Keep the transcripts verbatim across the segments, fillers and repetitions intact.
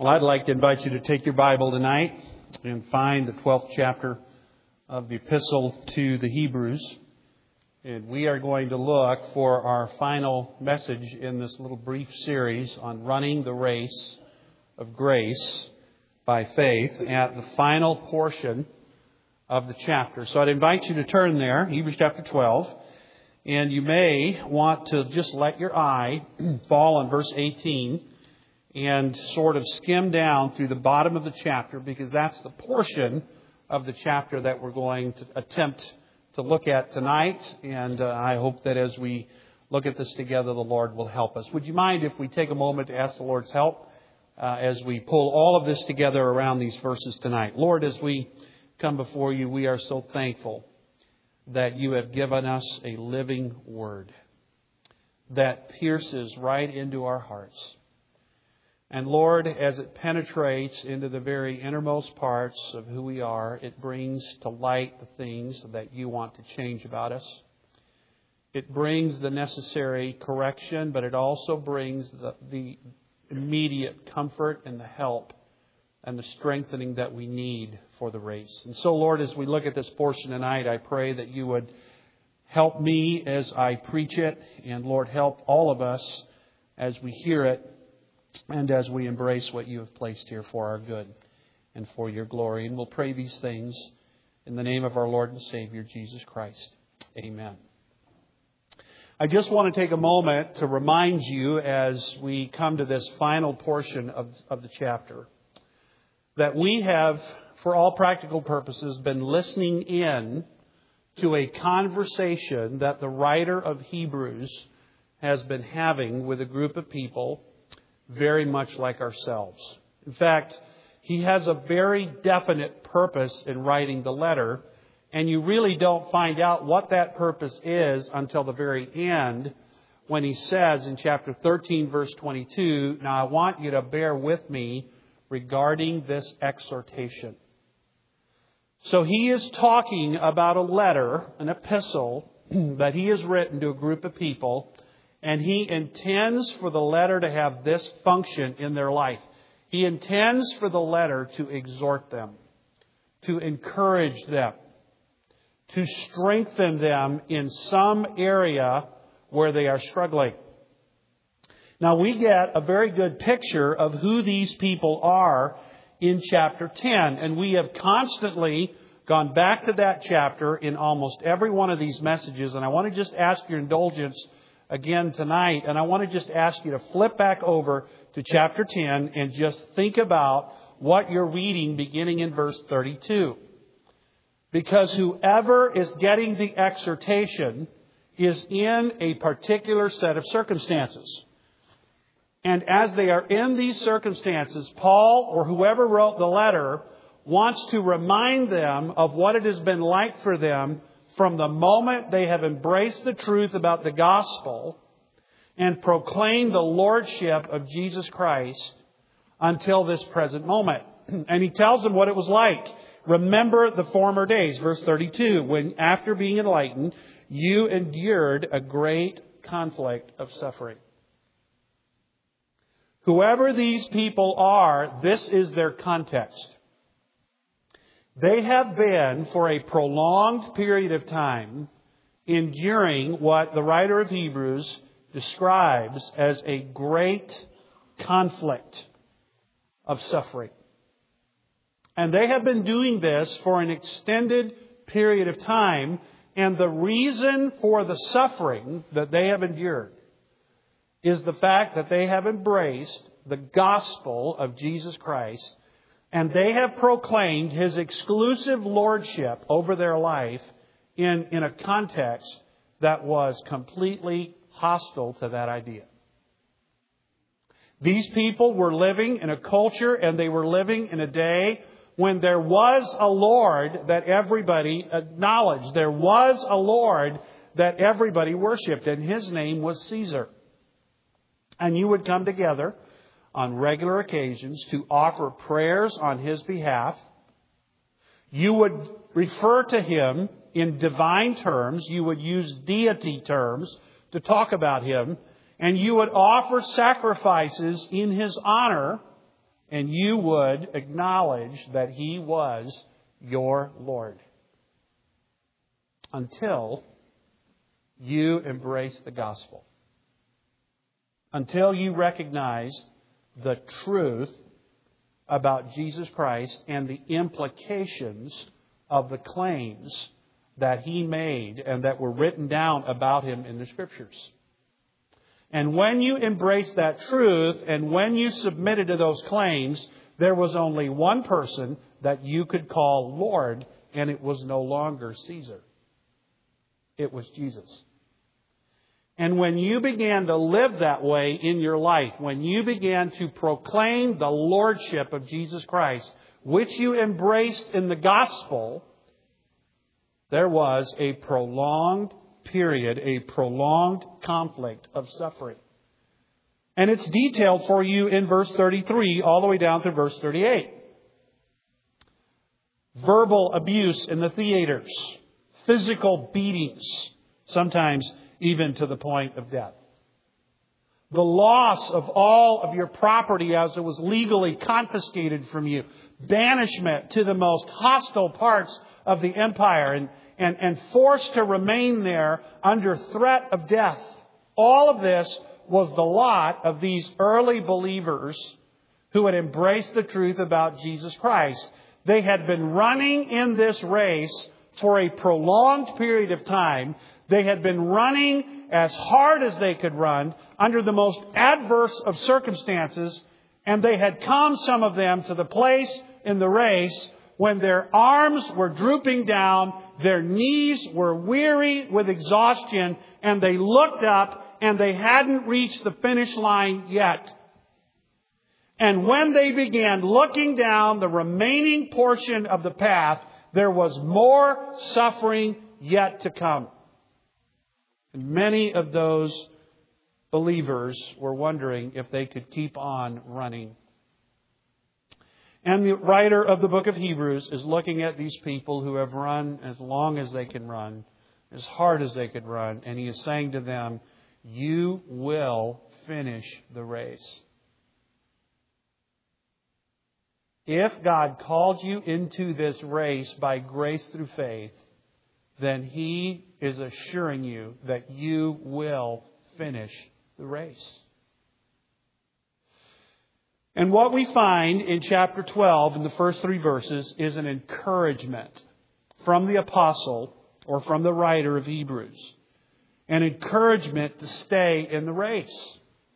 Well, I'd like to invite you to take your Bible tonight and find the twelfth chapter of the Epistle to the Hebrews. And we are going to look for our final message in this little brief series on running the race of grace by faith at the final portion of the chapter. So I'd invite you to turn there, Hebrews chapter twelve. And you may want to just let your eye fall on verse eighteen and sort of skim down through the bottom of the chapter, because that's the portion of the chapter that we're going to attempt to look at tonight. And uh, I hope that as we look at this together, the Lord will help us. Would you mind if we take a moment to ask the Lord's help uh, as we pull all of this together around these verses tonight? Lord, as we come before you, we are so thankful that you have given us a living word that pierces right into our hearts. And Lord, as it penetrates into the very innermost parts of who we are, it brings to light the things that you want to change about us. It brings the necessary correction, but it also brings the, the immediate comfort and the help and the strengthening that we need for the race. And so, Lord, as we look at this portion tonight, I pray that you would help me as I preach it, and Lord, help all of us as we hear it and as we embrace what you have placed here for our good and for your glory. And we'll pray these things in the name of our Lord and Savior, Jesus Christ. Amen. I just want to take a moment to remind you as we come to this final portion of, of the chapter that we have, for all practical purposes, been listening in to a conversation that the writer of Hebrews has been having with a group of people very much like ourselves. In fact, he has a very definite purpose in writing the letter, and you really don't find out what that purpose is until the very end, when he says in chapter thirteen, verse twenty-two, "Now I want you to bear with me regarding this exhortation." So he is talking about a letter, an epistle, that he has written to a group of people, and he intends for the letter to have this function in their life. He intends for the letter to exhort them, to encourage them, to strengthen them in some area where they are struggling. Now, we get a very good picture of who these people are in chapter ten. And we have constantly gone back to that chapter in almost every one of these messages. And I want to just ask your indulgence again tonight. And I want to just ask you to flip back over to chapter ten and just think about what you're reading beginning in verse thirty-two. Because whoever is getting the exhortation is in a particular set of circumstances. And as they are in these circumstances, Paul or whoever wrote the letter wants to remind them of what it has been like for them from the moment they have embraced the truth about the gospel and proclaimed the lordship of Jesus Christ until this present moment. And he tells them what it was like. Remember the former days, verse thirty-two, when after being enlightened, you endured a great conflict of suffering. Whoever these people are, this is their context. They have been, for a prolonged period of time, enduring what the writer of Hebrews describes as a great conflict of suffering. And they have been doing this for an extended period of time. And the reason for the suffering that they have endured is the fact that they have embraced the gospel of Jesus Christ, and they have proclaimed His exclusive lordship over their life in, in a context that was completely hostile to that idea. These people were living in a culture, and they were living in a day when there was a Lord that everybody acknowledged. There was a Lord that everybody worshipped, and His name was Caesar. And you would come together on regular occasions to offer prayers on His behalf. You would refer to Him in divine terms. You would use deity terms to talk about Him. And you would offer sacrifices in His honor and you would acknowledge that He was your Lord. Until you embrace the gospel. Until you recognize the truth about Jesus Christ and the implications of the claims that He made and that were written down about Him in the Scriptures. And when you embrace that truth and when you submitted to those claims, there was only one person that you could call Lord, and it was no longer Caesar. It was Jesus. And when you began to live that way in your life, when you began to proclaim the Lordship of Jesus Christ, which you embraced in the gospel, there was a prolonged period, a prolonged conflict of suffering. And it's detailed for you in verse thirty-three all the way down to verse thirty-eight. Verbal abuse in the theaters, physical beatings, sometimes even to the point of death. The loss of all of your property as it was legally confiscated from you. Banishment to the most hostile parts of the empire and, and, and forced to remain there under threat of death. All of this was the lot of these early believers who had embraced the truth about Jesus Christ. They had been running in this race for a prolonged period of time. They had been running as hard as they could run under the most adverse of circumstances. And they had come, some of them, to the place in the race when their arms were drooping down, their knees were weary with exhaustion, and they looked up and they hadn't reached the finish line yet. And when they began looking down the remaining portion of the path, there was more suffering yet to come. And many of those believers were wondering if they could keep on running. And the writer of the book of Hebrews is looking at these people who have run as long as they can run, as hard as they could run, and he is saying to them, you will finish the race. If God called you into this race by grace through faith, then He is assuring you that you will finish the race. And what we find in chapter twelve, in the first three verses, is an encouragement from the apostle or from the writer of Hebrews. An encouragement to stay in the race.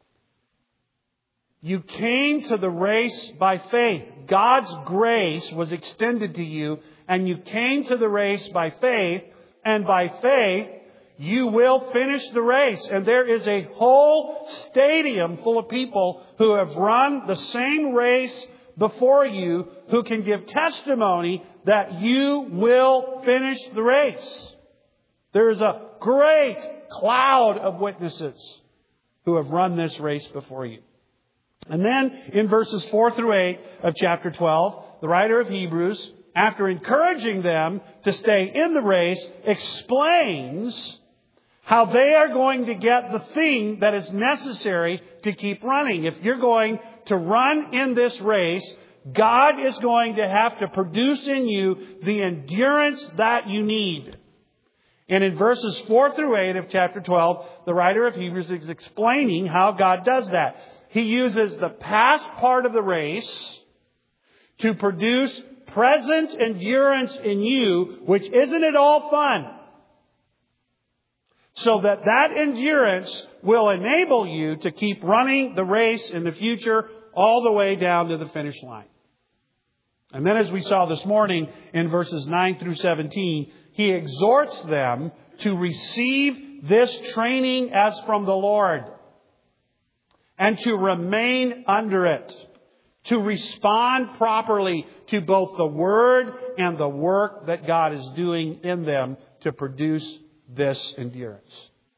You came to the race by faith. God's grace was extended to you, and you came to the race by faith, and by faith, you will finish the race. And there is a whole stadium full of people who have run the same race before you, who can give testimony that you will finish the race. There is a great cloud of witnesses who have run this race before you. And then in verses four through eight of chapter twelve, the writer of Hebrews, after encouraging them to stay in the race, explains how they are going to get the thing that is necessary to keep running. If you're going to run in this race, God is going to have to produce in you the endurance that you need. And in verses four through eight of chapter twelve, the writer of Hebrews is explaining how God does that. He uses the past part of the race to produce present endurance in you, which isn't at all fun. So that that endurance will enable you to keep running the race in the future all the way down to the finish line. And then as we saw this morning in verses nine through seventeen, he exhorts them to receive this training as from the Lord and to remain under it, to respond properly to both the Word and the work that God is doing in them to produce this endurance.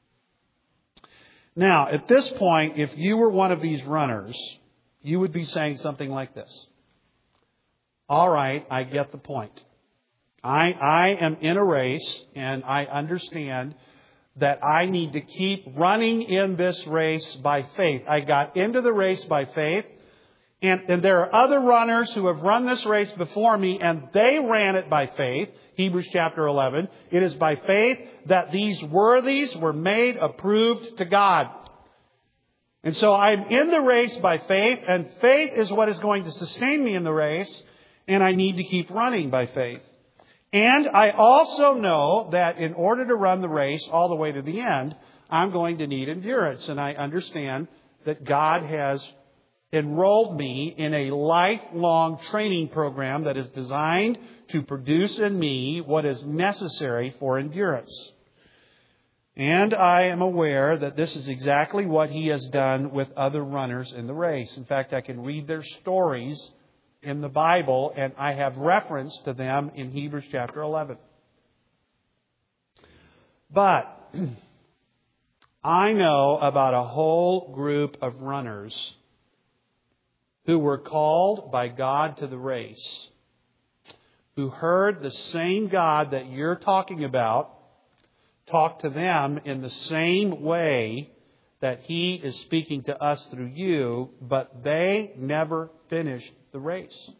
Now, at this point, if you were one of these runners, you would be saying something like this. All right, I get the point. I, I am in a race, and I understand that I need to keep running in this race by faith. I got into the race by faith, And, and there are other runners who have run this race before me, and they ran it by faith. Hebrews chapter eleven. It is by faith that these worthies were made approved to God. And so I'm in the race by faith, and faith is what is going to sustain me in the race, and I need to keep running by faith. And I also know that in order to run the race all the way to the end, I'm going to need endurance. And I understand that God has enrolled me in a lifelong training program that is designed to produce in me what is necessary for endurance. And I am aware that this is exactly what He has done with other runners in the race. In fact, I can read their stories in the Bible, and I have reference to them in Hebrews chapter eleven. But I know about a whole group of runners who were called by God to the race, who heard the same God that you're talking about talk to them in the same way that He is speaking to us through you, but they never finished the race.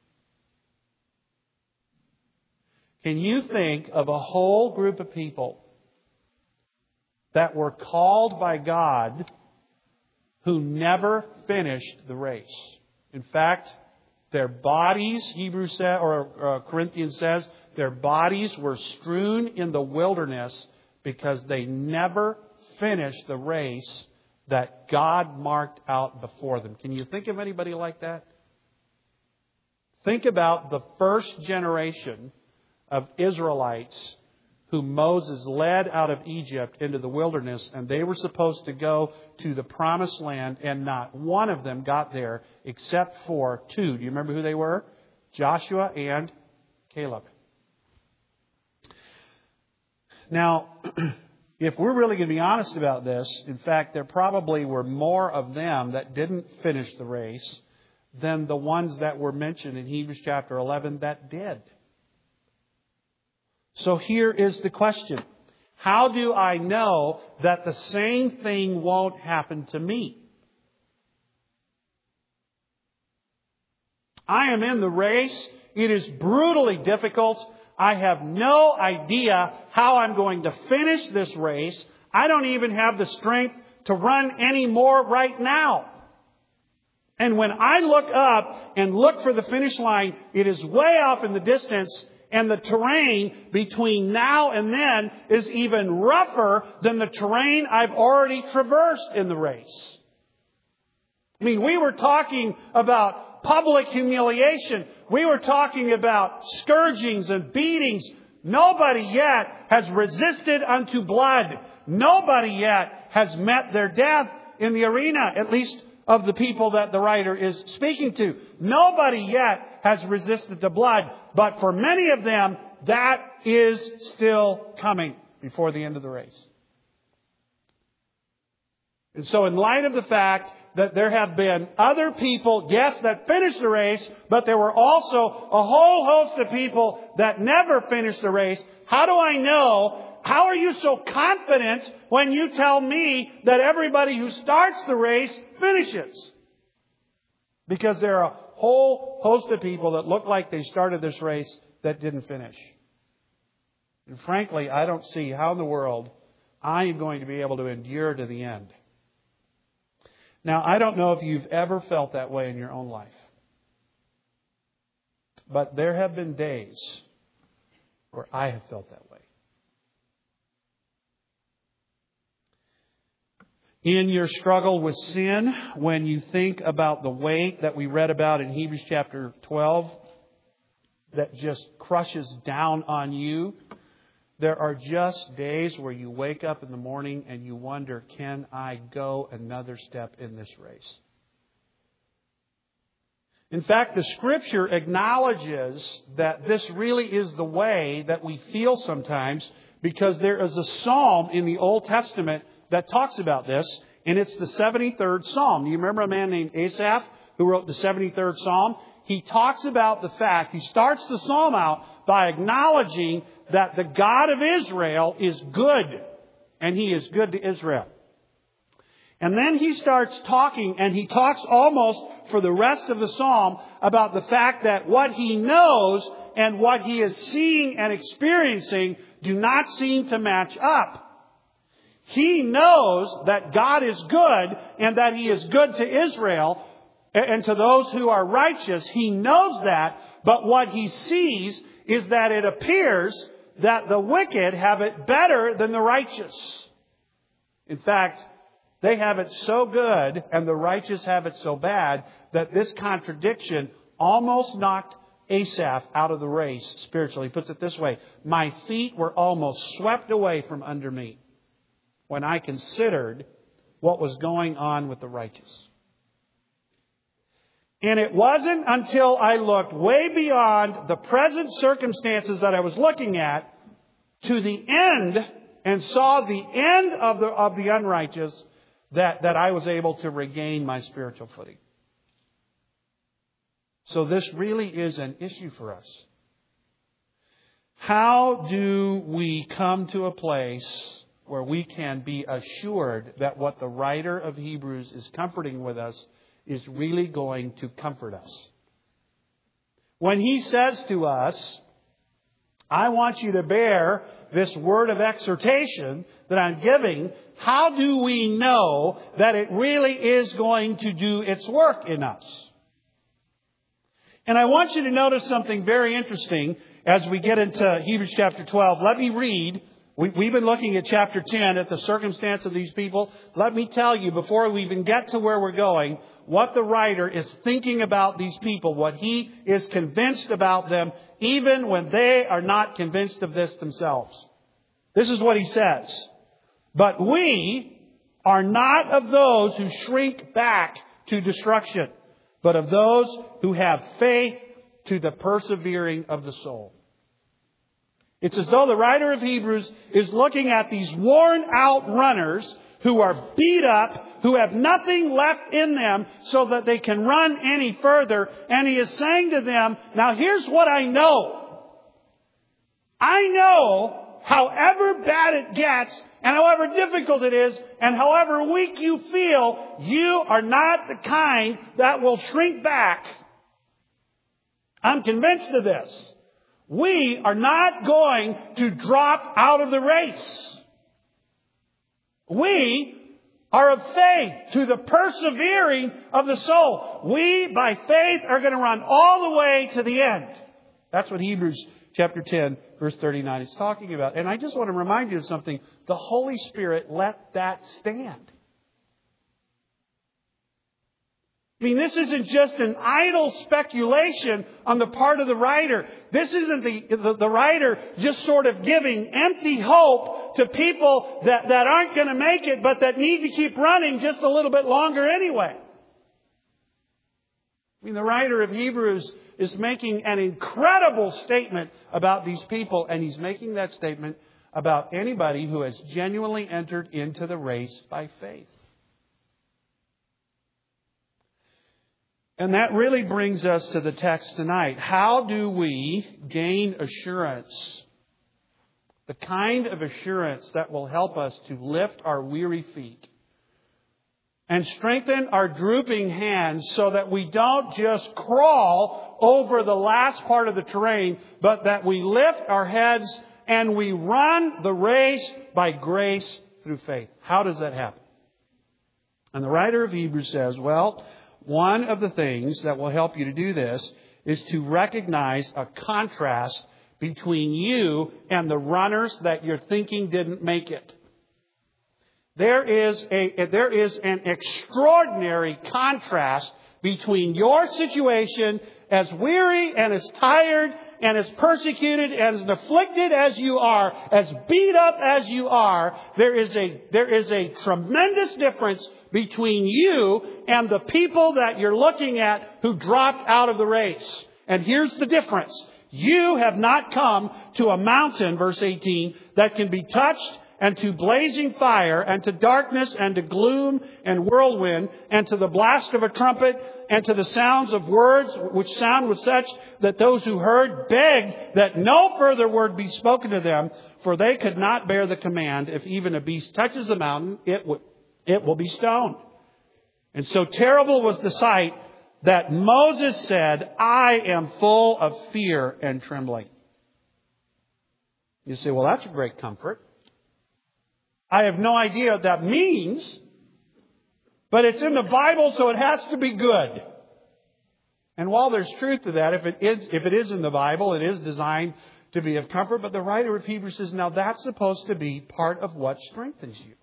Can you think of a whole group of people that were called by God who never finished the race? In fact, their bodies, Hebrews says, or uh, Corinthians says, their bodies were strewn in the wilderness because they never finished the race that God marked out before them. Can you think of anybody like that? Think about the first generation of Israelites who Moses led out of Egypt into the wilderness, and they were supposed to go to the promised land, and not one of them got there except for two. Do you remember who they were? Joshua and Caleb. Now, if we're really going to be honest about this, in fact, there probably were more of them that didn't finish the race than the ones that were mentioned in Hebrews chapter eleven that did. So here is the question. How do I know that the same thing won't happen to me? I am in the race. It is brutally difficult. I have no idea how I'm going to finish this race. I don't even have the strength to run any more right now. And when I look up and look for the finish line, it is way off in the distance. And the terrain between now and then is even rougher than the terrain I've already traversed in the race. I mean, we were talking about public humiliation. We were talking about scourgings and beatings. Nobody yet has resisted unto blood. Nobody yet has met their death in the arena, at least of the people that the writer is speaking to. Nobody yet has resisted to blood. But for many of them, that is still coming before the end of the race. And so in light of the fact that there have been other people, yes, that finished the race, but there were also a whole host of people that never finished the race, how do I know? How are you so confident when you tell me that everybody who starts the race finishes? Because there are a whole host of people that look like they started this race that didn't finish. And frankly, I don't see how in the world I am going to be able to endure to the end. Now, I don't know if you've ever felt that way in your own life. But there have been days where I have felt that way. In your struggle with sin, when you think about the weight that we read about in Hebrews chapter twelve that just crushes down on you, there are just days where you wake up in the morning and you wonder, can I go another step in this race? In fact, the Scripture acknowledges that this really is the way that we feel sometimes, because there is a psalm in the Old Testament that talks about this, and it's the seventy-third Psalm. Do you remember a man named Asaph who wrote the seventy-third Psalm? He talks about the fact, he starts the Psalm out by acknowledging that the God of Israel is good, and He is good to Israel. And then he starts talking, and he talks almost for the rest of the psalm about the fact that what he knows and what he is seeing and experiencing do not seem to match up. He knows that God is good and that He is good to Israel and to those who are righteous. He knows that, but what he sees is that it appears that the wicked have it better than the righteous. In fact, they have it so good and the righteous have it so bad that this contradiction almost knocked Asaph out of the race spiritually. He puts it this way: my feet were almost swept away from under me when I considered what was going on with the righteous. And it wasn't until I looked way beyond the present circumstances that I was looking at to the end and saw the end of the of the unrighteous that, that I was able to regain my spiritual footing. So this really is an issue for us. How do we come to a place where we can be assured that what the writer of Hebrews is comforting with us is really going to comfort us? When he says to us, I want you to bear this word of exhortation that I'm giving, how do we know that it really is going to do its work in us? And I want you to notice something very interesting as we get into Hebrews chapter twelve. Let me read. We, we've been looking at chapter ten, at the circumstance of these people. Let me tell you, before we even get to where we're going, what the writer is thinking about these people, what he is convinced about them, even when they are not convinced of this themselves. This is what he says. But we are not of those who shrink back to destruction, but of those who have faith to the persevering of the soul. It's as though the writer of Hebrews is looking at these worn out runners who are beat up, who have nothing left in them so that they can run any further. And he is saying to them, now here's what I know. I know however bad it gets and however difficult it is and however weak you feel, you are not the kind that will shrink back. I'm convinced of this. We are not going to drop out of the race. We are of faith to the persevering of the soul. We, by faith, are going to run all the way to the end. That's what Hebrews chapter ten, verse thirty-nine is talking about. And I just want to remind you of something. The Holy Spirit let that stand. I mean, this isn't just an idle speculation on the part of the writer. This isn't the, the, the writer just sort of giving empty hope to people that, that aren't going to make it, but that need to keep running just a little bit longer anyway. I mean, the writer of Hebrews is making an incredible statement about these people, and he's making that statement about anybody who has genuinely entered into the race by faith. And that really brings us to the text tonight. How do we gain assurance? The kind of assurance that will help us to lift our weary feet and strengthen our drooping hands so that we don't just crawl over the last part of the terrain, but that we lift our heads and we run the race by grace through faith. How does that happen? And the writer of Hebrews says, well, one of the things that will help you to do this is to recognize a contrast between you and the runners that you're thinking didn't make it. There is a there is an extraordinary contrast between your situation, as weary and as tired and as persecuted and as afflicted as you are, as beat up as you are. There is a there is a tremendous difference between you and the people that you're looking at who dropped out of the race. And here's the difference. You have not come to a mountain, verse eighteen, that can be touched, and to blazing fire, and to darkness, and to gloom, and whirlwind, and to the blast of a trumpet, and to the sounds of words, which sound was such that those who heard begged that no further word be spoken to them, for they could not bear the command. If even a beast touches the mountain, it w- it will be stoned. And so terrible was the sight that Moses said, I am full of fear and trembling. You say, well, that's a great comfort. I have no idea what that means, but it's in the Bible, so it has to be good. And while there's truth to that, if it is, if it is in the Bible, it is designed to be of comfort. But the writer of Hebrews says, now that's supposed to be part of what strengthens you.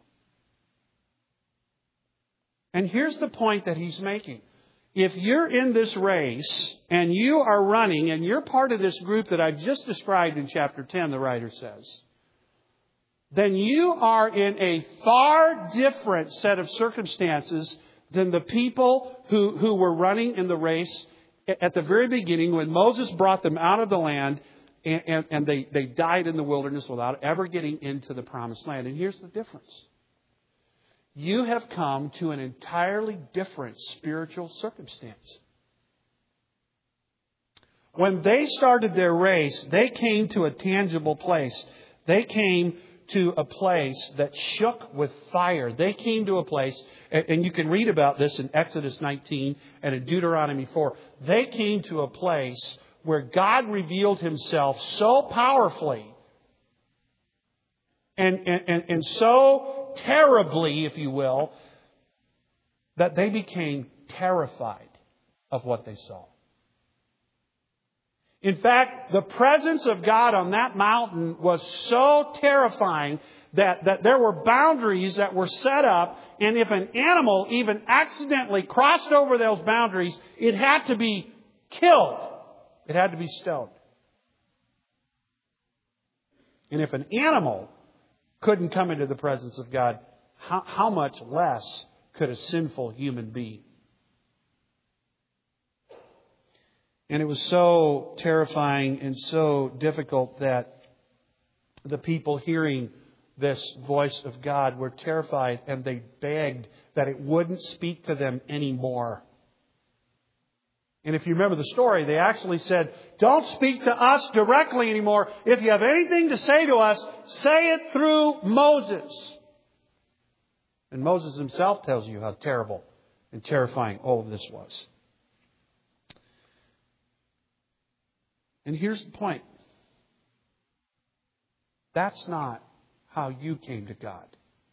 And here's the point that he's making. If you're in this race and you are running and you're part of this group that I've just described in chapter ten, the writer says, then you are in a far different set of circumstances than the people who, who were running in the race at the very beginning when Moses brought them out of the land and, and, and they, they died in the wilderness without ever getting into the promised land. And here's the difference. You have come to an entirely different spiritual circumstance. When they started their race, they came to a tangible place. They came to a place that shook with fire. They came to a place, and you can read about this in Exodus nineteen and in Deuteronomy four. They came to a place where God revealed Himself so powerfully and, and, and, and so terribly, if you will, that they became terrified of what they saw. In fact, the presence of God on that mountain was so terrifying that, that there were boundaries that were set up, and if an animal even accidentally crossed over those boundaries, it had to be killed. It had to be stoned. And if an animal couldn't come into the presence of God, how, how much less could a sinful human be? And it was so terrifying and so difficult that the people hearing this voice of God were terrified, and they begged that it wouldn't speak to them anymore. And if you remember the story, they actually said, don't speak to us directly anymore. If you have anything to say to us, say it through Moses. And Moses himself tells you how terrible and terrifying all of this was. And here's the point. That's not how you came to God.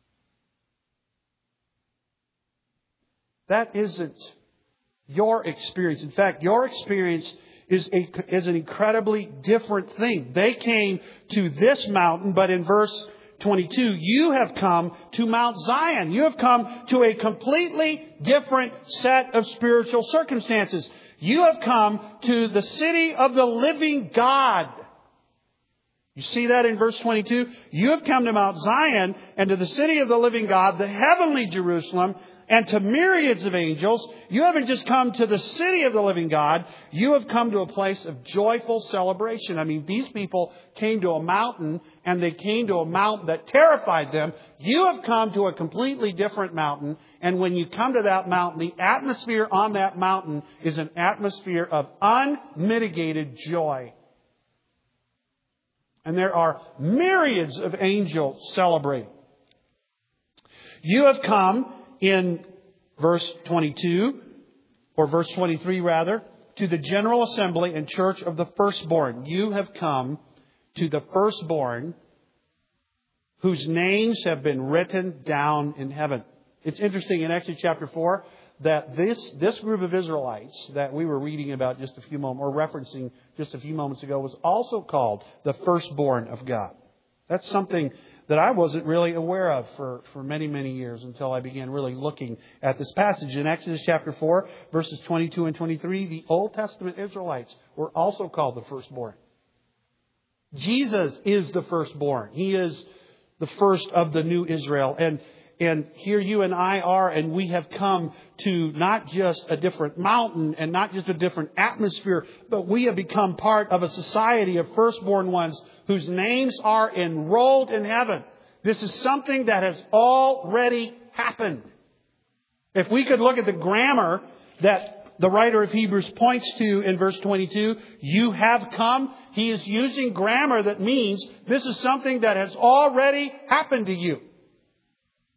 That isn't your experience. In fact, your experience is, a, is an incredibly different thing. They came to this mountain, but in verse twenty-two, you have come to Mount Zion. You have come to a completely different set of spiritual circumstances. You have come to the city of the living God. You see that in verse twenty-two? You have come to Mount Zion and to the city of the living God, the heavenly Jerusalem, and to myriads of angels. You haven't just come to the city of the living God. You have come to a place of joyful celebration. I mean, these people came to a mountain, and they came to a mountain that terrified them. You have come to a completely different mountain. And when you come to that mountain, the atmosphere on that mountain is an atmosphere of unmitigated joy. And there are myriads of angels celebrating. You have come in verse twenty-two, or verse twenty-three rather, to the general assembly and church of the firstborn. You have come to the firstborn whose names have been written down in heaven. It's interesting in Exodus chapter four that this, this group of Israelites that we were reading about just a few moments, or referencing just a few moments ago, was also called the firstborn of God. That's something that I wasn't really aware of for, for many, many years until I began really looking at this passage. In Exodus chapter four, verses twenty-two and twenty-three, the Old Testament Israelites were also called the firstborn. Jesus is the firstborn. He is the first of the new Israel. And And here you and I are, and we have come to not just a different mountain and not just a different atmosphere, but we have become part of a society of firstborn ones whose names are enrolled in heaven. This is something that has already happened. If we could look at the grammar that the writer of Hebrews points to in verse twenty-two, you have come. He is using grammar that means this is something that has already happened to you.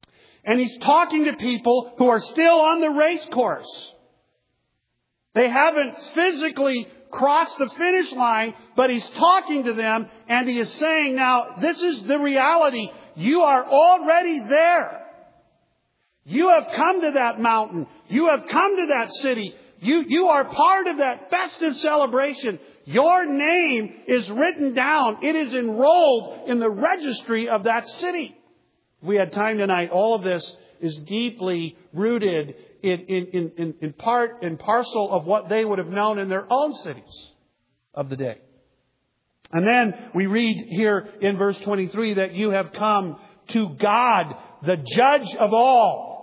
And He's talking to people who are still on the race course. They haven't physically crossed the finish line, but He's talking to them and He is saying, now, this is the reality. You are already there. You have come to that mountain. You have come to that city. You, you are part of that festive celebration. Your name is written down. It is enrolled in the registry of that city. If we had time tonight, all of this is deeply rooted in, in, in, in part and parcel of what they would have known in their own cities of the day. And then we read here in verse twenty-three that you have come to God, the judge of all.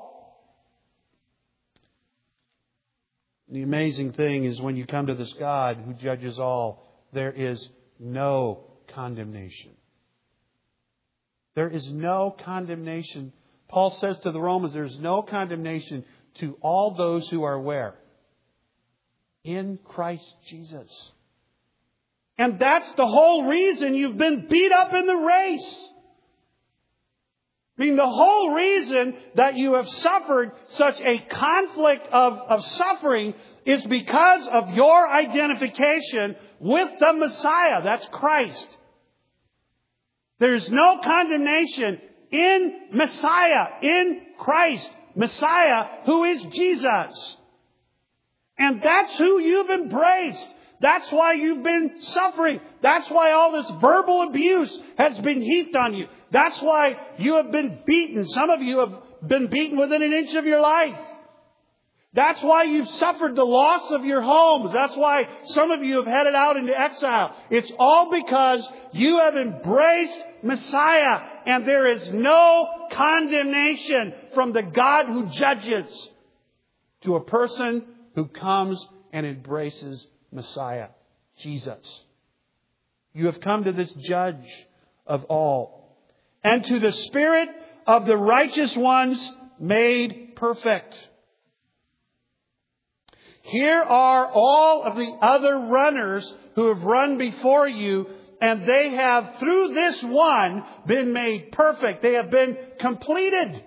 The amazing thing is when you come to this God who judges all, there is no condemnation. There is no condemnation. Paul says to the Romans, there's no condemnation to all those who are where? In Christ Jesus. And that's the whole reason you've been beat up in the race. I mean, the whole reason that you have suffered such a conflict of, of suffering is because of your identification with the Messiah. That's Christ. There's no condemnation in Messiah, in Christ. Messiah, who is Jesus. And that's who you've embraced. That's why you've been suffering. That's why all this verbal abuse has been heaped on you. That's why you have been beaten. Some of you have been beaten within an inch of your life. That's why you've suffered the loss of your homes. That's why some of you have headed out into exile. It's all because you have embraced Messiah. And there is no condemnation from the God who judges to a person who comes and embraces Messiah, Jesus. You have come to this judge of all. And to the Spirit of the righteous ones made perfect. Here are all of the other runners who have run before you, and they have, through this one, been made perfect. They have been completed.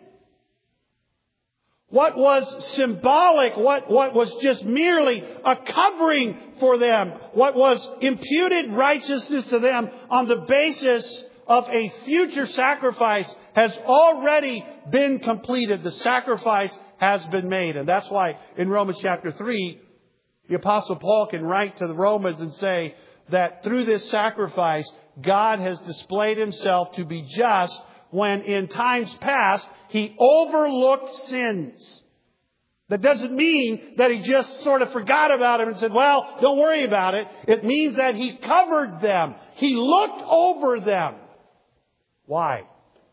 What was symbolic, what, what was just merely a covering for them, what was imputed righteousness to them on the basis of a future sacrifice has already been completed. The sacrifice has been made. And that's why in Romans chapter three, the Apostle Paul can write to the Romans and say that through this sacrifice, God has displayed Himself to be just when in times past He overlooked sins. That doesn't mean that He just sort of forgot about them and said, well, don't worry about it. It means that He covered them. He looked over them. Why?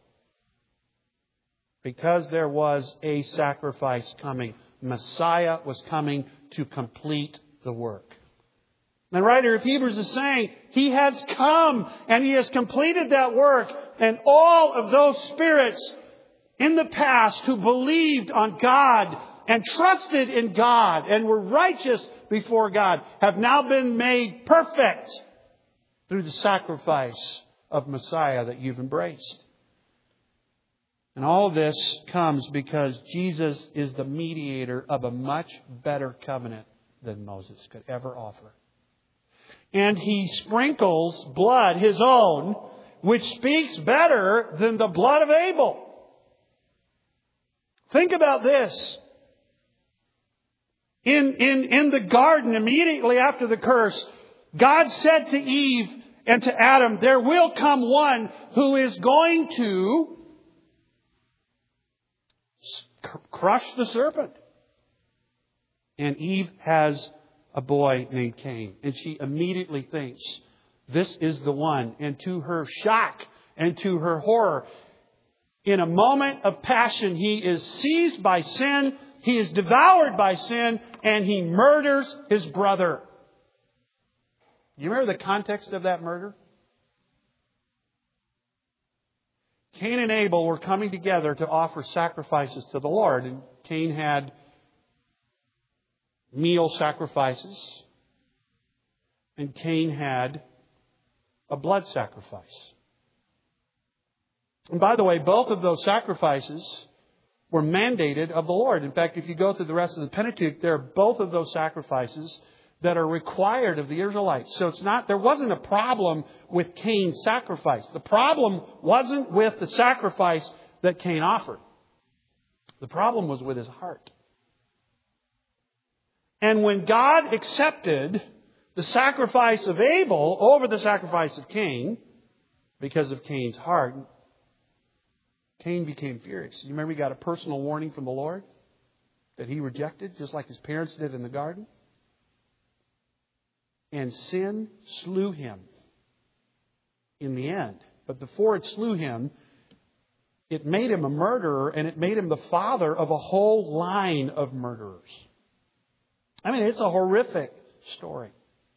Because there was a sacrifice coming. Messiah was coming to complete the work. The writer of Hebrews is saying He has come and He has completed that work. And all of those spirits in the past who believed on God and trusted in God and were righteous before God have now been made perfect through the sacrifice of Messiah that you've embraced. And all this comes because Jesus is the mediator of a much better covenant than Moses could ever offer. And He sprinkles blood, His own, which speaks better than the blood of Abel. Think about this. In, in, in the garden, immediately after the curse, God said to Eve and to Adam, there will come one who is going to crush the serpent. And Eve has a boy named Cain. And she immediately thinks, this is the one. And to her shock and to her horror, in a moment of passion, he is seized by sin, he is devoured by sin, and he murders his brother. You remember the context of that murder? Cain and Abel were coming together to offer sacrifices to the Lord. And Cain had meal sacrifices. And Cain had a blood sacrifice. And by the way, both of those sacrifices were mandated of the Lord. In fact, if you go through the rest of the Pentateuch, there are both of those sacrifices that are required of the Israelites. So it's not, there wasn't a problem with Cain's sacrifice. The problem wasn't with the sacrifice that Cain offered. The problem was with his heart. And when God accepted the sacrifice of Abel over the sacrifice of Cain, because of Cain's heart, Cain became furious. You remember he got a personal warning from the Lord that he rejected, just like his parents did in the garden? And sin slew him in the end. But before it slew him, it made him a murderer, and it made him the father of a whole line of murderers. I mean, it's a horrific story.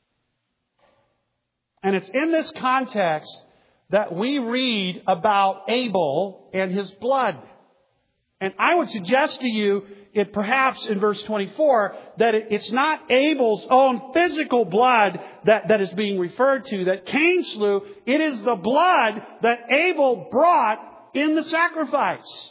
And it's in this context that we read about Abel and his blood. And I would suggest to you, it perhaps in verse twenty-four, that it, it's not Abel's own physical blood that, that is being referred to, that Cain slew. It is the blood that Abel brought in the sacrifice.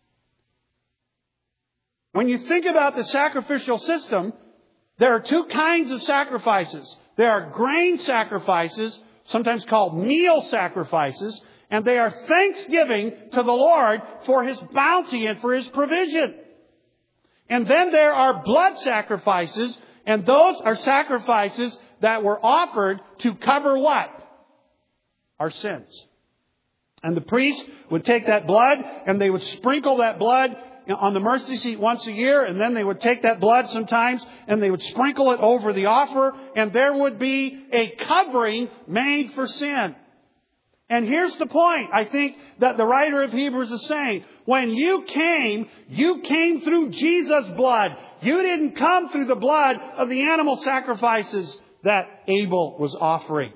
When you think about the sacrificial system, there are two kinds of sacrifices. There are grain sacrifices, sometimes called meal sacrifices, and they are thanksgiving to the Lord for His bounty and for His provision. And then there are blood sacrifices, and those are sacrifices that were offered to cover what? Our sins. And the priest would take that blood and they would sprinkle that blood on the mercy seat once a year, and then they would take that blood sometimes and they would sprinkle it over the offer, and there would be a covering made for sin. And here's the point, I think, that the writer of Hebrews is saying. When you came, you came through Jesus' blood. You didn't come through the blood of the animal sacrifices that Abel was offering.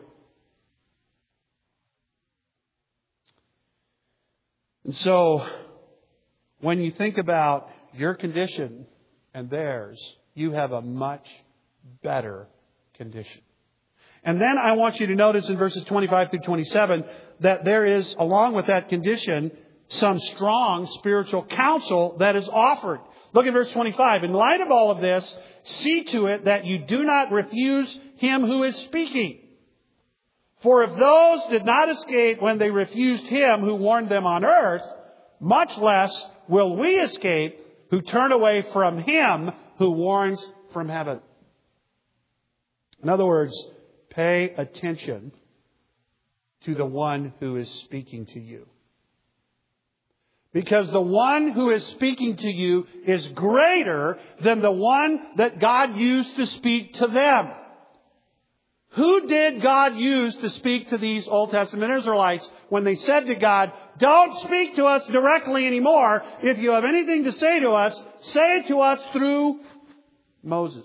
And so, when you think about your condition and theirs, you have a much better condition. And then I want you to notice in verses twenty-five through twenty-seven that there is, along with that condition, some strong spiritual counsel that is offered. Look at verse twenty-five. In light of all of this, see to it that you do not refuse Him who is speaking. For if those did not escape when they refused Him who warned them on earth, much less will we escape who turn away from Him who warns from heaven. In other words, pay attention to the one who is speaking to you. Because the one who is speaking to you is greater than the one that God used to speak to them. Who did God use to speak to these Old Testament Israelites when they said to God, don't speak to us directly anymore. If you have anything to say to us, say it to us through Moses.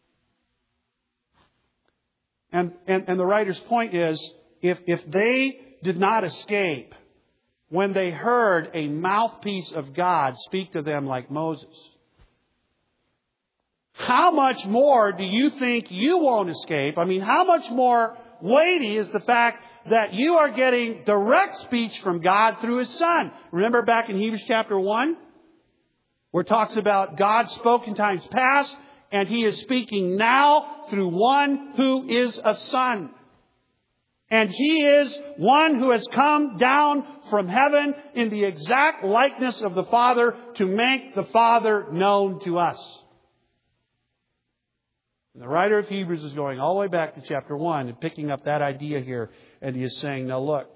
And, and, and the writer's point is, if, if they did not escape when they heard a mouthpiece of God speak to them like Moses, how much more do you think you won't escape? I mean, how much more weighty is the fact that you are getting direct speech from God through His Son? Remember back in Hebrews chapter one, where it talks about God spoke in times past, and He is speaking now through one who is a Son. And He is one who has come down from heaven in the exact likeness of the Father to make the Father known to us. And the writer of Hebrews is going all the way back to chapter one and picking up that idea here. And he is saying, now look,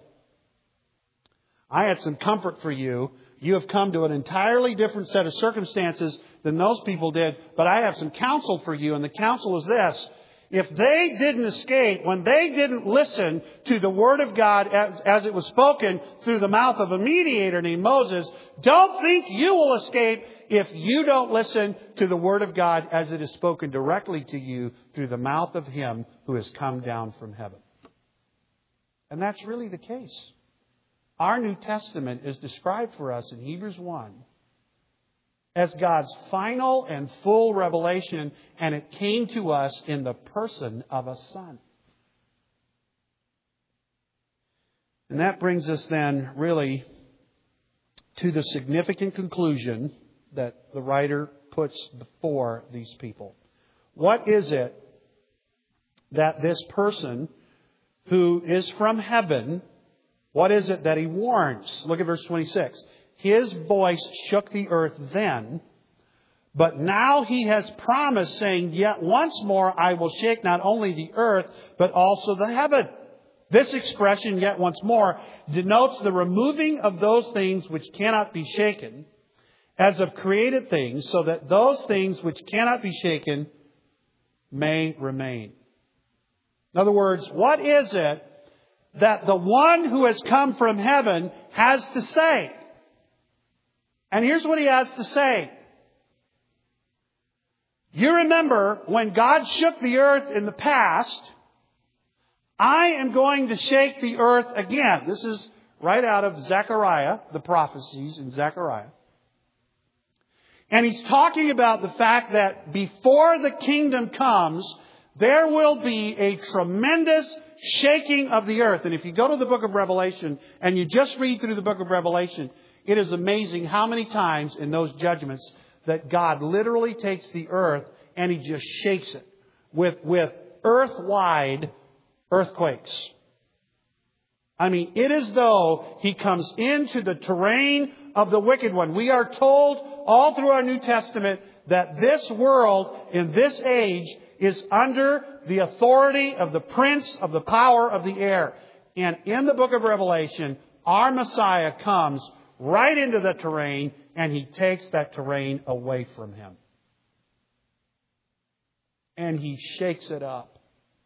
I had some comfort for you. You have come to an entirely different set of circumstances than those people did. But I have some counsel for you. And the counsel is this. If they didn't escape, when they didn't listen to the Word of God as, as it was spoken through the mouth of a mediator named Moses, don't think you will escape if you don't listen to the Word of God as it is spoken directly to you through the mouth of Him who has come down from heaven. And that's really the case. Our New Testament is described for us in Hebrews one as God's final and full revelation, and it came to us in the person of a Son. And that brings us then really to the significant conclusion that the writer puts before these people? What is it that this person who is from heaven, what is it that he warns? Look at verse twenty-six. His voice shook the earth then, but now he has promised, saying, yet once more I will shake not only the earth, but also the heaven. This expression, yet once more, denotes the removing of those things which cannot be shaken, as of created things, so that those things which cannot be shaken may remain. In other words, what is it that the one who has come from heaven has to say? And here's what he has to say. You remember when God shook the earth in the past, I am going to shake the earth again. This is right out of Zechariah, the prophecies in Zechariah. And he's talking about the fact that before the kingdom comes, there will be a tremendous shaking of the earth. And if you go to the book of Revelation and you just read through the book of Revelation, it is amazing how many times in those judgments that God literally takes the earth and He just shakes it with, with earth-wide earthquakes. I mean, it is though He comes into the terrain of the wicked one. We are told all through our New Testament that this world in this age is under the authority of the prince of the power of the air. And in the book of Revelation, our Messiah comes right into the terrain and He takes that terrain away from Him. And He shakes it up.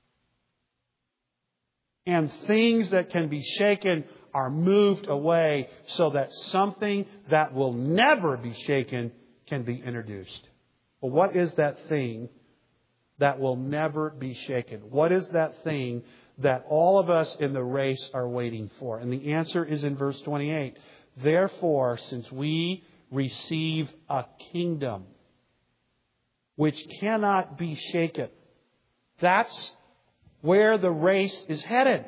And things that can be shaken are moved away so that something that will never be shaken can be introduced. Well, what is that thing that will never be shaken? What is that thing that all of us in the race are waiting for? And the answer is in verse twenty-eight. Therefore, since we receive a kingdom which cannot be shaken, that's where the race is headed.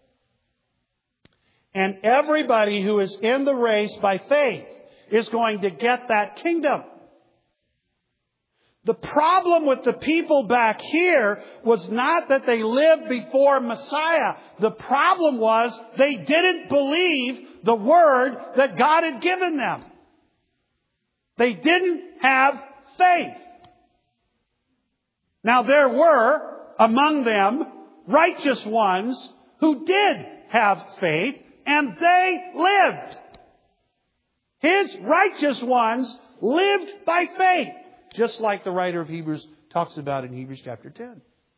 And everybody who is in the race by faith is going to get that kingdom. The problem with the people back here was not that they lived before Messiah. The problem was they didn't believe the word that God had given them. They didn't have faith. Now there were among them righteous ones who did have faith, and they lived. His righteous ones lived by faith, just like the writer of Hebrews talks about in Hebrews chapter ten.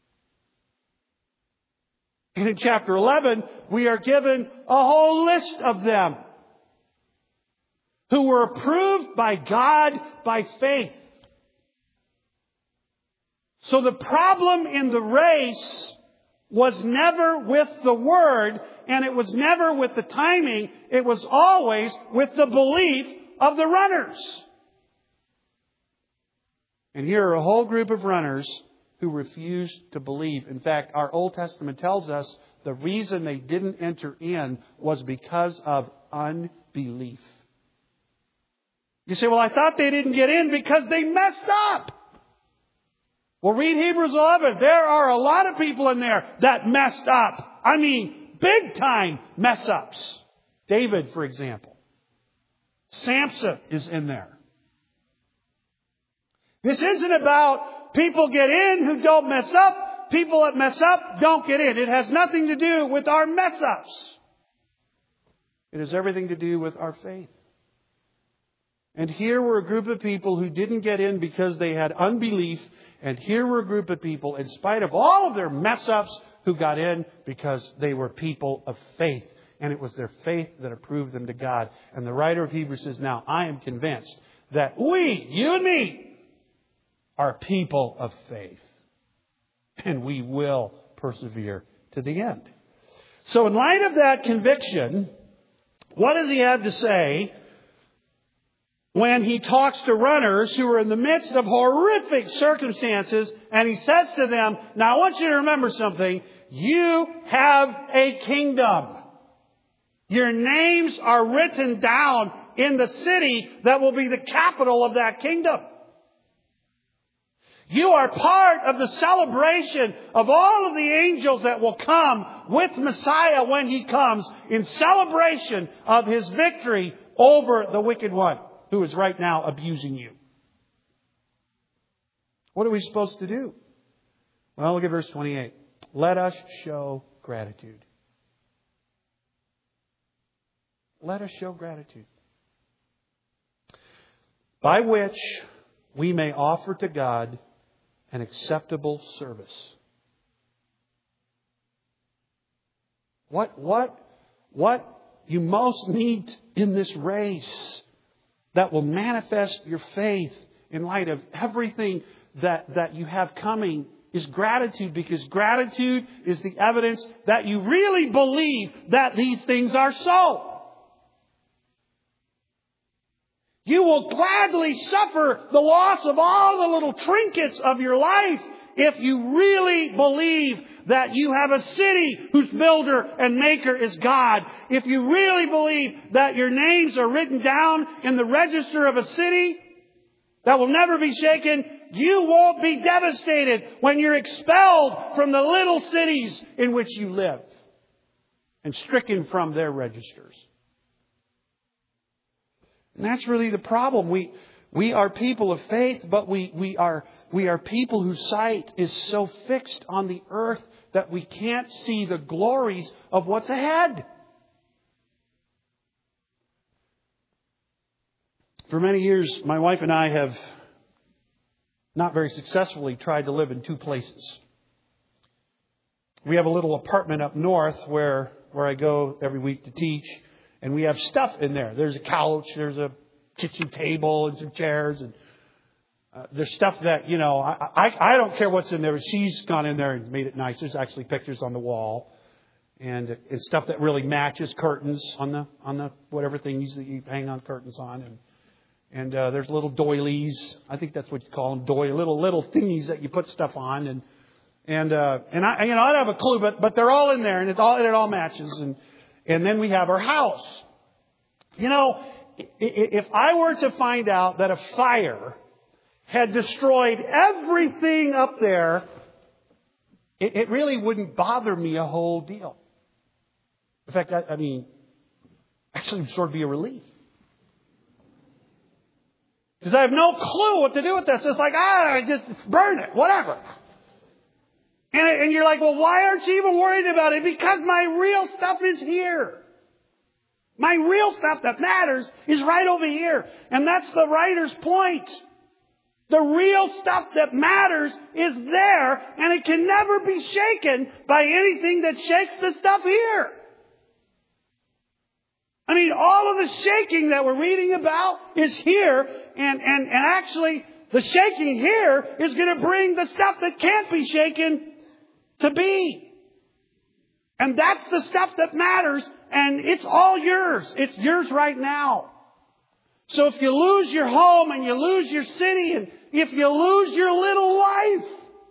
And in chapter eleven, we are given a whole list of them who were approved by God by faith. So the problem in the race was never with the word, and it was never with the timing. It was always with the belief of the runners. And here are a whole group of runners who refused to believe. In fact, our Old Testament tells us the reason they didn't enter in was because of unbelief. You say, well, I thought they didn't get in because they messed up. Well, read Hebrews eleven. There are a lot of people in there that messed up. I mean, big time mess ups. David, for example. Samson is in there. This isn't about people get in who don't mess up. People that mess up don't get in. It has nothing to do with our mess ups. It has everything to do with our faith. And here were a group of people who didn't get in because they had unbelief. And here were a group of people, in spite of all of their mess ups, who got in because they were people of faith. And it was their faith that approved them to God. And the writer of Hebrews says, now I am convinced that we, you and me, are people of faith. And we will persevere to the end. So in light of that conviction, what does he have to say when he talks to runners who are in the midst of horrific circumstances, and he says to them, now I want you to remember something. You have a kingdom. Your names are written down in the city that will be the capital of that kingdom. You are part of the celebration of all of the angels that will come with Messiah when He comes, in celebration of His victory over the wicked one who is right now abusing you. What are we supposed to do? Well, look at verse twenty-eight. Let us show gratitude. Let us show gratitude, by which we may offer to God an acceptable service. What, what, what you most need in this race that will manifest your faith in light of everything that, that you have coming is gratitude, because gratitude is the evidence that you really believe that these things are so. You will gladly suffer the loss of all the little trinkets of your life if you really believe that you have a city whose builder and maker is God. If you really believe that your names are written down in the register of a city that will never be shaken, you won't be devastated when you're expelled from the little cities in which you live and stricken from their registers. And that's really the problem. We we are people of faith, but we, we are we are people whose sight is so fixed on the earth that we can't see the glories of what's ahead. For many years, my wife and I have not very successfully tried to live in two places. We have a little apartment up north where, where I go every week to teach. And we have stuff in there. There's a couch, there's a kitchen table and some chairs. And uh, there's stuff that, you know, I, I I don't care what's in there. She's gone in there and made it nice. There's actually pictures on the wall. And it's stuff that really matches curtains on the, on the whatever things that you hang on curtains on. And and uh, there's little doilies. I think that's what you call them, doily, little little thingies that you put stuff on. And and uh, and I you know I don't have a clue, but but they're all in there, and it all and it all matches. And And then we have our house. You know, if I were to find out that a fire had destroyed everything up there, it, it really wouldn't bother me a whole deal. In fact, I, I mean, actually it would sort of be a relief. Because I have no clue what to do with this. It's like, ah, just burn it, whatever. And, and you're like, well, why aren't you even worried about it? Because my real stuff is here. My real stuff that matters is right over here. And that's the writer's point. The real stuff that matters is there, and it can never be shaken by anything that shakes the stuff here. I mean, all of the shaking that we're reading about is here, and, and, and actually the shaking here is going to bring the stuff that can't be shaken to be. And that's the stuff that matters, and it's all yours. It's yours right now. So if you lose your home and you lose your city, and if you lose your little life,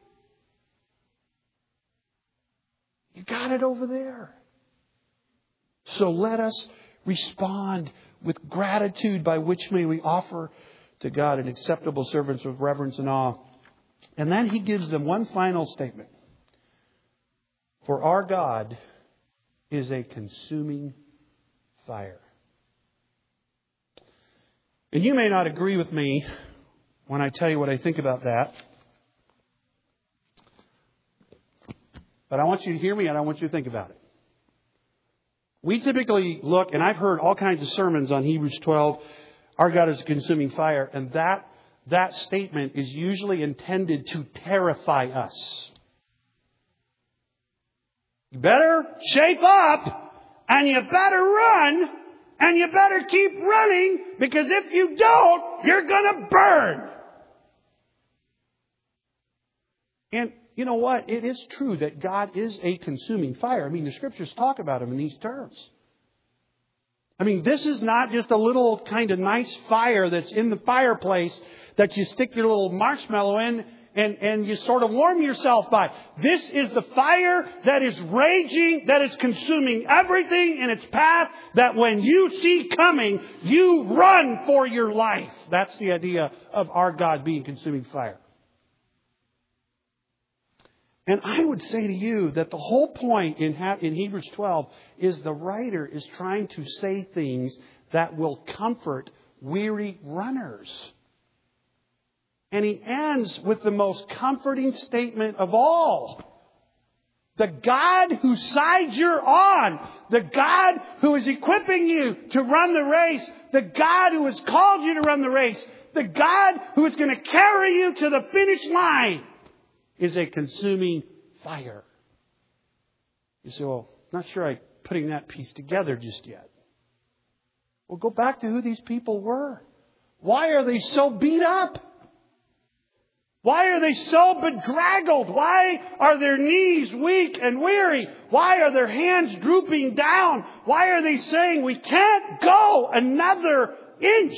you got it over there. So let us respond with gratitude, by which may we offer to God an acceptable service of reverence and awe. And then he gives them one final statement. For our God is a consuming fire. And you may not agree with me when I tell you what I think about that. But I want you to hear me, and I want you to think about it. We typically look, and I've heard all kinds of sermons on Hebrews twelve, our God is a consuming fire, and that, that statement is usually intended to terrify us. You better shape up, and you better run, and you better keep running, because if you don't, you're going to burn. And you know what? It is true that God is a consuming fire. I mean, the Scriptures talk about Him in these terms. I mean, this is not just a little kind of nice fire that's in the fireplace that you stick your little marshmallow in and, and you sort of warm yourself by. This is the fire that is raging, that is consuming everything in its path, that when you see coming, you run for your life. That's the idea of our God being consuming fire. And I would say to you that the whole point in, in Hebrews twelve is the writer is trying to say things that will comfort weary runners. And he ends with the most comforting statement of all. The God whose side you're on, the God who is equipping you to run the race, the God who has called you to run the race, the God who is going to carry you to the finish line, is a consuming fire. You say, well, not sure I'm putting that piece together just yet. Well, go back to who these people were. Why are they so beat up? Why are they so bedraggled? Why are their knees weak and weary? Why are their hands drooping down? Why are they saying, we can't go another inch?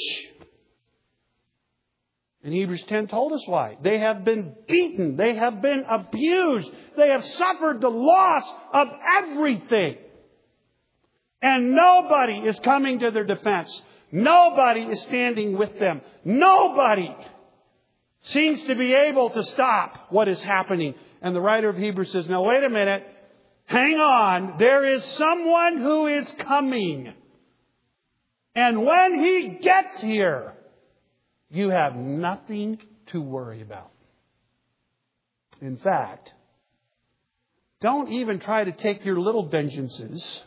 And Hebrews ten told us why. They have been beaten. They have been abused. They have suffered the loss of everything. And nobody is coming to their defense. Nobody is standing with them. Nobody seems to be able to stop what is happening. And the writer of Hebrews says, now wait a minute. Hang on. There is someone who is coming. And when he gets here, you have nothing to worry about. In fact, don't even try to take your little vengeances,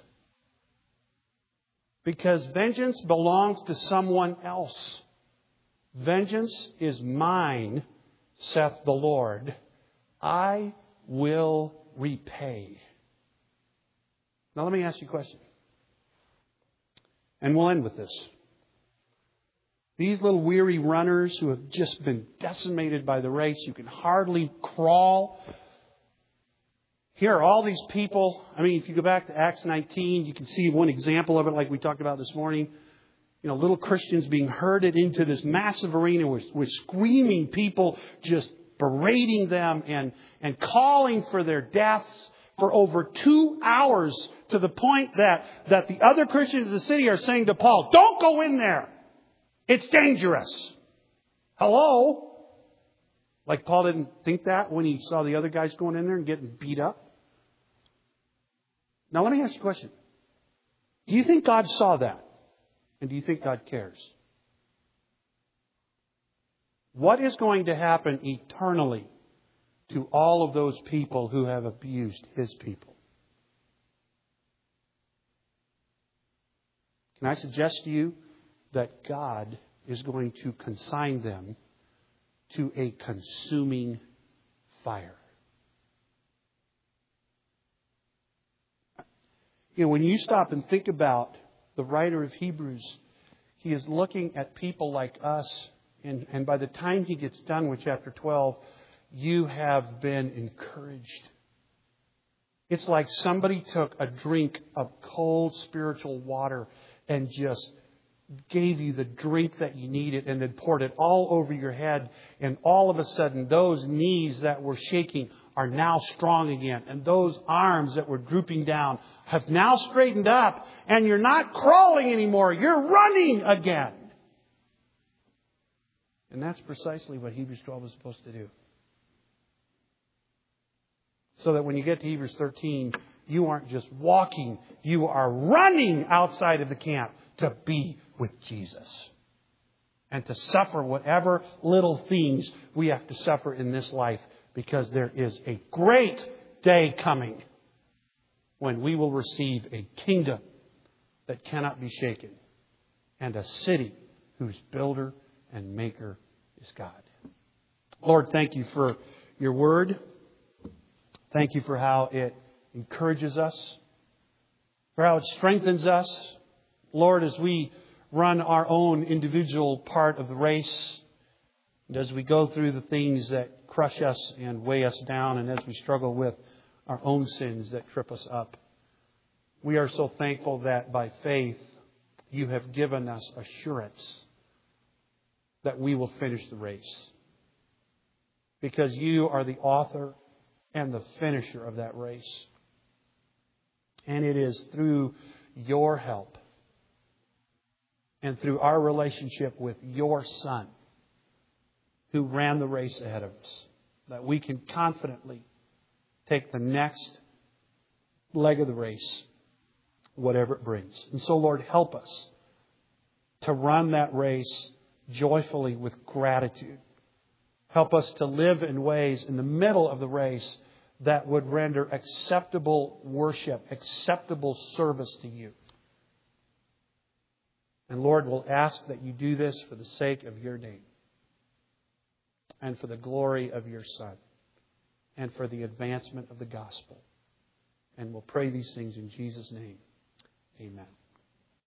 because vengeance belongs to someone else. Vengeance is mine, saith the Lord. I will repay. Now let me ask you a question. And we'll end with this. These little weary runners who have just been decimated by the race, you can hardly crawl. Here are all these people. I mean, if you go back to Acts nineteen, you can see one example of it like we talked about this morning. You know, little Christians being herded into this massive arena with, with screaming people just berating them and, and calling for their deaths for over two hours to the point that, that the other Christians in the city are saying to Paul, don't go in there. It's dangerous. Hello? Like Paul didn't think that when he saw the other guys going in there and getting beat up. Now let me ask you a question. Do you think God saw that? And do you think God cares? What is going to happen eternally to all of those people who have abused His people? Can I suggest to you that God is going to consign them to a consuming fire? You know, when you stop and think about the writer of Hebrews, he is looking at people like us, and, and by the time he gets done with chapter twelve, you have been encouraged. It's like somebody took a drink of cold spiritual water and just gave you the drink that you needed and then poured it all over your head. And all of a sudden, those knees that were shaking are now strong again. And those arms that were drooping down have now straightened up. And you're not crawling anymore. You're running again. And that's precisely what Hebrews twelve is supposed to do. So that when you get to Hebrews thirteen, you aren't just walking. You are running outside of the camp to be with Jesus. And to suffer whatever little things we have to suffer in this life. Because there is a great day coming when we will receive a kingdom that cannot be shaken. And a city whose builder and maker is God. Lord, thank you for your word. Thank you for how it encourages us. For how it strengthens us. Lord, as we run our own individual part of the race, and as we go through the things that crush us and weigh us down, and as we struggle with our own sins that trip us up, we are so thankful that by faith you have given us assurance that we will finish the race. because You are the author and the finisher of that race. And it is through Your help and through our relationship with Your Son, who ran the race ahead of us, that we can confidently take the next leg of the race, whatever it brings. And so, Lord, help us to run that race joyfully with gratitude. Help us to live in ways in the middle of the race that would render acceptable worship, acceptable service to You. And Lord, we'll ask that You do this for the sake of Your name and for the glory of Your Son and for the advancement of the gospel. And we'll pray these things in Jesus' name. Amen.